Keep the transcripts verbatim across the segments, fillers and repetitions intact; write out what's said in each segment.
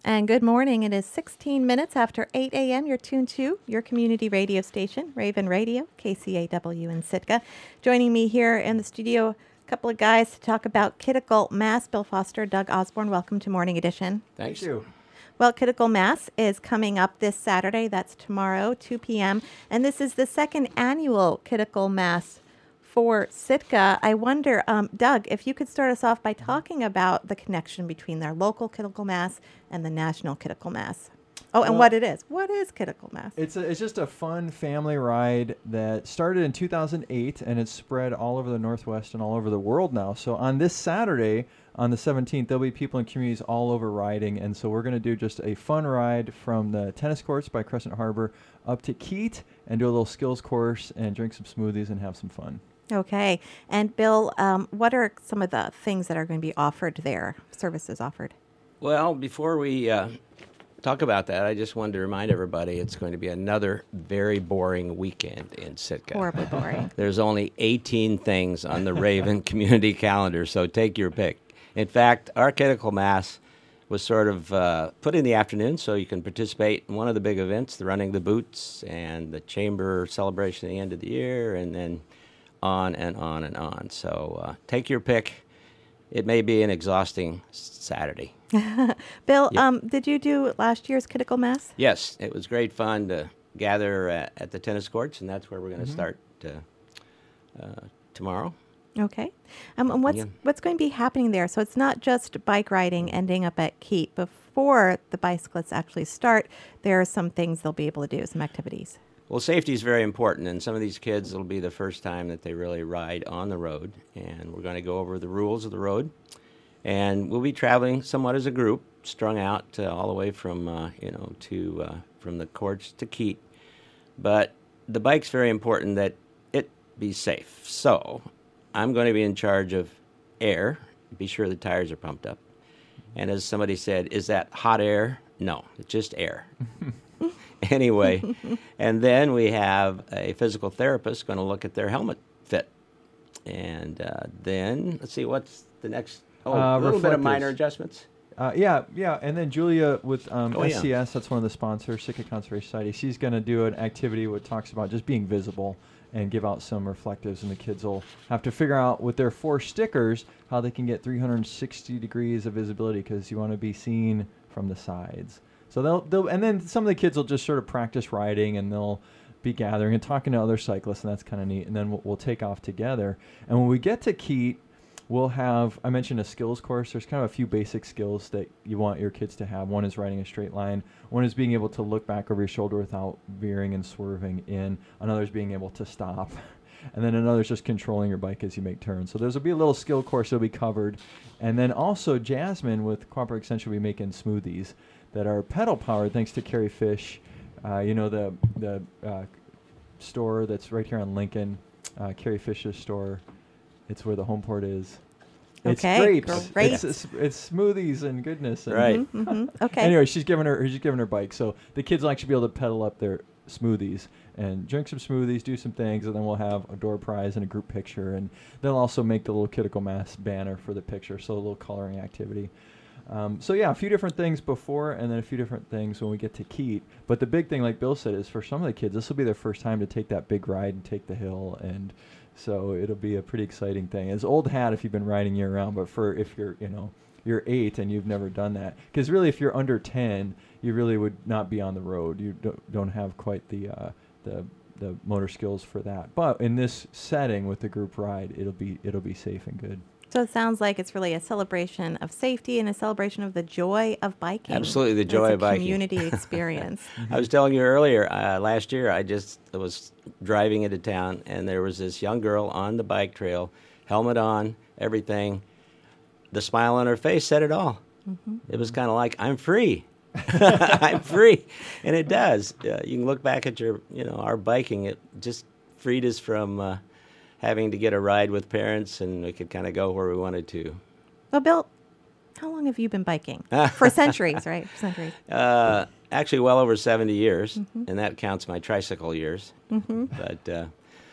And good morning. It is sixteen minutes after eight a.m. You're tuned to your community radio station, Raven Radio, K C A W in Sitka. Joining me here in the studio, a couple of guys to talk about Kittical Mass. Bill Foster, Doug Osborne, welcome to Morning Edition. Thanks. Thank you. Well, Kittical Mass is coming up this Saturday. That's tomorrow, two p.m. And this is the second annual Kittical Mass for Sitka. I wonder, um, Doug, if you could start us off by talking about the connection between their local Kittical Mass and the national Kittical Mass. Oh, and Well, what it is. What is Kittical Mass? It's a, it's just a fun family ride that started in two thousand eight, and it's spread all over the Northwest and all over the world now. So on this Saturday, on the seventeenth, there'll be people in communities all over riding, and so we're going to do just a fun ride from the tennis courts by Crescent Harbor up to Keat and do a little skills course and drink some smoothies and have some fun. Okay. And Bill, um, what are some of the things that are going to be offered there, services offered? Well, before we uh, talk about that, I just wanted to remind everybody it's going to be another very boring weekend in Sitka. Horribly boring. There's only eighteen things on the Raven community calendar, so take your pick. In fact, our Kittical Mass was sort of uh, put in the afternoon so you can participate in one of the big events, the Running the Boots and the Chamber celebration at the end of the year, and then on and on and on. So uh, take your pick. It may be an exhausting Saturday. Bill, Yep. um, did you do last year's Kittical Mass? Yes, it was great fun to gather uh, at the tennis courts, and that's where we're going to Mhm. start uh, uh, tomorrow. Okay. Um, and what's Yeah. what's going to be happening there? So it's not just bike riding ending up at Keat. Before the bicyclists actually start, there are some things they'll be able to do, some activities. Well, safety is very important, and some of these kids, it'll be the first time that they really ride on the road, and we're going to go over the rules of the road. And we'll be traveling somewhat as a group, strung out uh, all the way from, uh, you know, to uh, from the courts to Keat. But the bike's very important that it be safe. So I'm going to be in charge of air. Be sure the tires are pumped up. And as somebody said, is that hot air? No, it's just air. Anyway, and then we have a physical therapist going to look at their helmet fit. And uh, then, let's see, what's the next? Oh, Uh, a little bit of reflectors. minor adjustments. Uh, yeah, yeah, and then Julia with um, Oh, yeah. S C S, that's one of the sponsors, Sitka Conservation Society. She's going to do an activity that talks about just being visible and give out some reflectives, and the kids will have to figure out with their four stickers how they can get three hundred sixty degrees of visibility because you want to be seen from the sides. So they'll, they'll, and then some of the kids will just sort of practice riding, and they'll be gathering and talking to other cyclists, and that's kind of neat. And then we'll, we'll take off together. And when we get to Keat, we'll have, I mentioned a skills course. There's kind of a few basic skills that you want your kids to have. One is riding a straight line. One is being able to look back over your shoulder without veering and swerving in. Another is being able to stop. And then another is just controlling your bike as you make turns. So there's will be a little skill course that'll be covered. And then also Jasmine with Cooperative Extension will be making smoothies that are pedal powered thanks to Carrie Fish. Uh, you know, the, the uh, store that's right here on Lincoln, uh, Carrie Fish's store. It's where the home port is. It's Okay, grapes. great. It's, it's, it's smoothies and goodness. And Right. Mhm, mhm. Okay. Anyway, she's giving her she's giving her bike, so the kids will actually be able to pedal up their smoothies and drink some smoothies, do some things, and then we'll have a door prize and a group picture, and they'll also make the little Kittical Mass banner for the picture, so a little coloring activity. Um, so yeah, a few different things before, and then a few different things when we get to Keat. But the big thing, like Bill said, is for some of the kids, this will be their first time to take that big ride and take the hill, and so it'll be a pretty exciting thing. It's old hat if you've been riding year round, but for if you're, you know, you're eight and you've never done that, because really, if you're under ten, you really would not be on the road. You don't, don't have quite the uh, the the motor skills for that. But in this setting with the group ride, it'll be it'll be safe and good. So it sounds like it's really a celebration of safety and a celebration of the joy of biking. Absolutely, the It's joy a of biking. community experience. I was telling you earlier, uh, last year I just was driving into town, and there was this young girl on the bike trail, helmet on, everything. The smile on her face said it all. Mhm. It was kind of like, I'm free. I'm free. And it does. Uh, you can look back at your, you know, our biking. It just freed us from uh, having to get a ride with parents, and we could kind of go where we wanted to. Well, Bill, how long have you been biking? For centuries, right? For centuries. Uh, actually, well over seventy years, Mhm. and that counts my tricycle years. Mm-hmm. But uh,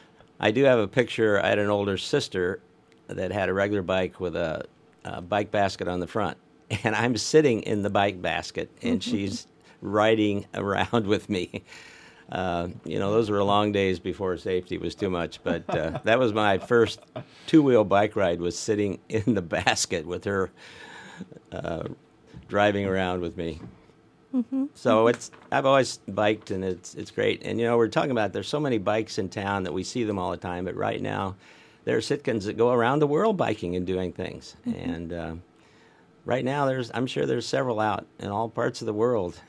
I do have a picture. I had an older sister that had a regular bike with a, a bike basket on the front. and I'm sitting in the bike basket, and she's riding around with me. Uh, you know, those were long days before safety was too much, but uh, that was my first two-wheel bike ride, was sitting in the basket with her uh, driving around with me. Mm-hmm. So it's I've always biked, and it's it's great. And, you know, we're talking about there's so many bikes in town that we see them all the time, but right now there are Sitkans that go around the world biking and doing things. Mm-hmm. And uh, right now there's I'm sure there's several out in all parts of the world.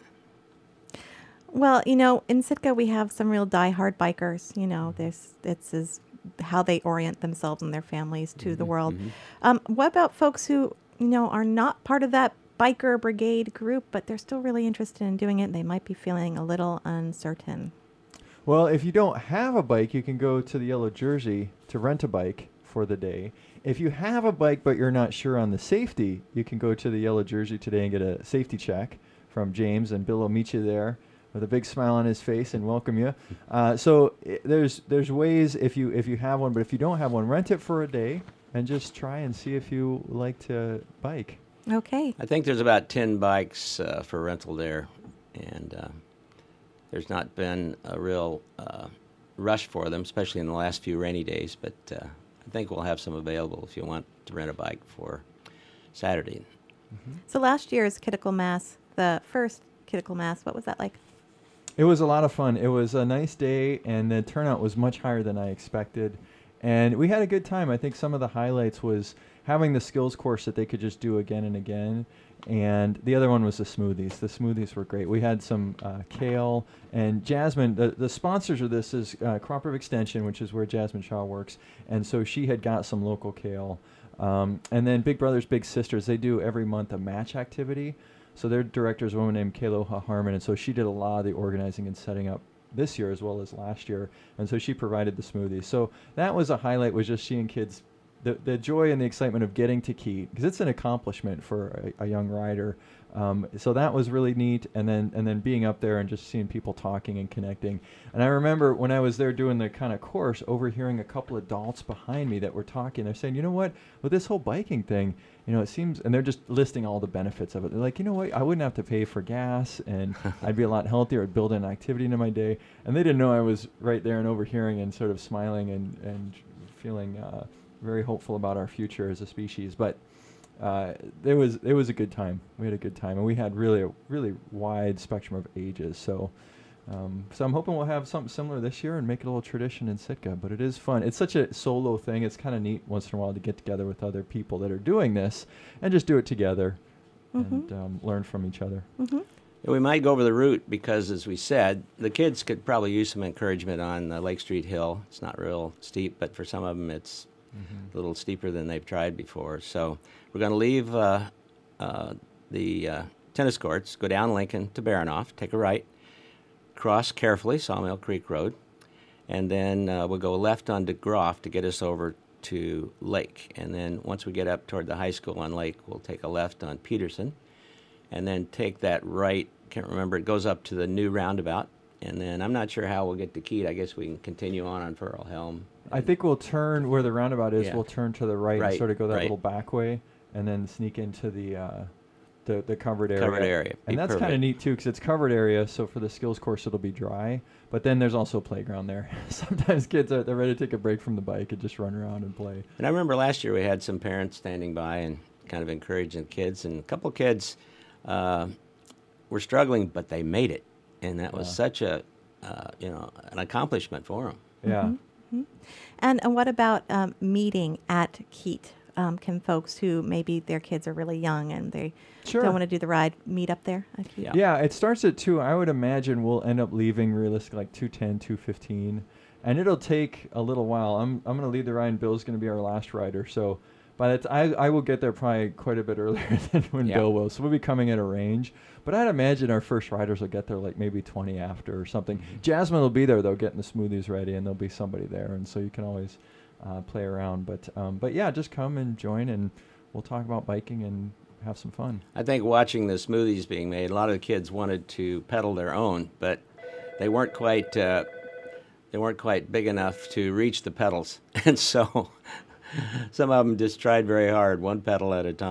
Well, you know, in Sitka we have some real diehard bikers. You know, this it's is how they orient themselves and their families to the world. Mm-hmm. Um, what about folks who, you know, are not part of that biker brigade group, but they're still really interested in doing it? They might be feeling a little uncertain. Well, if you don't have a bike, you can go to the Yellow Jersey to rent a bike for the day. If you have a bike but you're not sure on the safety, you can go to the Yellow Jersey today and get a safety check from James, and Bill will meet you there with a big smile on his face and welcome you. Uh, so I there's there's ways if you if you have one, but if you don't have one, rent it for a day and just try and see if you like to bike. Okay. I think there's about ten bikes uh, for rental there, and uh, there's not been a real uh, rush for them, especially in the last few rainy days, but uh, I think we'll have some available if you want to rent a bike for Saturday. Mm-hmm. So last year's Kittical Mass, the first Kittical Mass, what was that like? It was a lot of fun. It was a nice day, and the turnout was much higher than I expected. And we had a good time. I think some of the highlights was having the skills course that they could just do again and again. And the other one was the smoothies. The smoothies were great. We had some uh, kale and Jasmine. The, the sponsors of this is uh, Cooperative Extension, which is where Jasmine Shaw works. And so she had got some local kale. Um, and then Big Brothers Big Sisters, they do every month a match activity. So their director is a woman named Kayloha Harmon, and so she did a lot of the organizing and setting up this year as well as last year, and so she provided the smoothies. So that was a highlight, was just seeing kids, the the joy and the excitement of getting to Keat, because it's an accomplishment for a, a young rider. Um, so that was really neat, and then and then being up there and just seeing people talking and connecting. And I remember when I was there doing the kind of course, overhearing a couple of adults behind me that were talking. They're saying, you know what, with this whole biking thing, you know, it seems, and they're just listing all the benefits of it. They're like, you know what, I wouldn't have to pay for gas, and I'd be a lot healthier. I'd build an activity into my day. And they didn't know I was right there and overhearing and sort of smiling and, and feeling uh, very hopeful about our future as a species. But uh, it was it was a good time. We had a good time, and we had really a really wide spectrum of ages. So. Um, so I'm hoping we'll have something similar this year and make it a little tradition in Sitka. But it is fun. It's such a solo thing. It's kind of neat once in a while to get together with other people that are doing this and just do it together mm-hmm. and um, learn from each other. Mm-hmm. Yeah, we might go over the route because, as we said, the kids could probably use some encouragement on uh, Lake Street Hill. It's not real steep, but for some of them it's mm-hmm. a little steeper than they've tried before. So we're going to leave uh, uh, the uh, tennis courts, go down Lincoln to Baranoff, take a right, cross carefully Sawmill Creek Road, and then uh, we'll go left on DeGroff to get us over to Lake. And then once we get up toward the high school on Lake, we'll take a left on Peterson, and then take that right. Can't remember. It goes up to the new roundabout, and then I'm not sure how we'll get to Keat. I guess we can continue on on Pearl Helm. I think we'll turn where the roundabout is. Yeah. We'll turn to the right, Right, and sort of go that right. little back way, and then sneak into the uh, the, the covered area. Covered area. Be And that's kind of perfect. neat too, because it's covered area. So for the skills course, it'll be dry. But then there's also a playground there. Sometimes kids are they're ready to take a break from the bike and just run around and play. And I remember last year we had some parents standing by and kind of encouraging kids, and a couple kids uh, were struggling, but they made it, and that was Yeah. such a uh, you know an accomplishment for them. Yeah. Mm-hmm. And, and what about um, meeting at Keat? Um, can folks who maybe their kids are really young and they Sure. don't want to do the ride meet up there at Keat? Yeah. Yeah, it starts at two. I would imagine we'll end up leaving realistically like two ten, two fifteen. And it'll take a little while. I'm I'm going to lead the ride, and Bill's going to be our last rider. So by the t- I, I will get there probably quite a bit earlier than when Yeah. Bill will. So we'll be coming at a range. But I'd imagine our first riders will get there like maybe twenty after or something. Jasmine will be there, though, getting the smoothies ready, and there'll be somebody there. And so you can always uh, play around. But um, but yeah, just come and join, and we'll talk about biking and have some fun. I think watching the smoothies being made, a lot of the kids wanted to pedal their own, but they weren't quite uh, they weren't quite big enough to reach the pedals, and so some of them just tried very hard, one pedal at a time.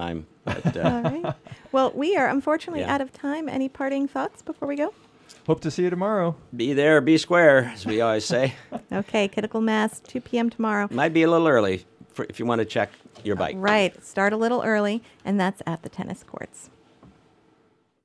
But, uh, All right. Well, we are unfortunately Yeah. out of time. Any parting thoughts before we go? Hope to see you tomorrow. be there, be square, as we always say. Okay, Critical Mass, two p.m. tomorrow. Might be a little early for, if you want to check your bike. Right. Start a little early, and that's at the tennis courts.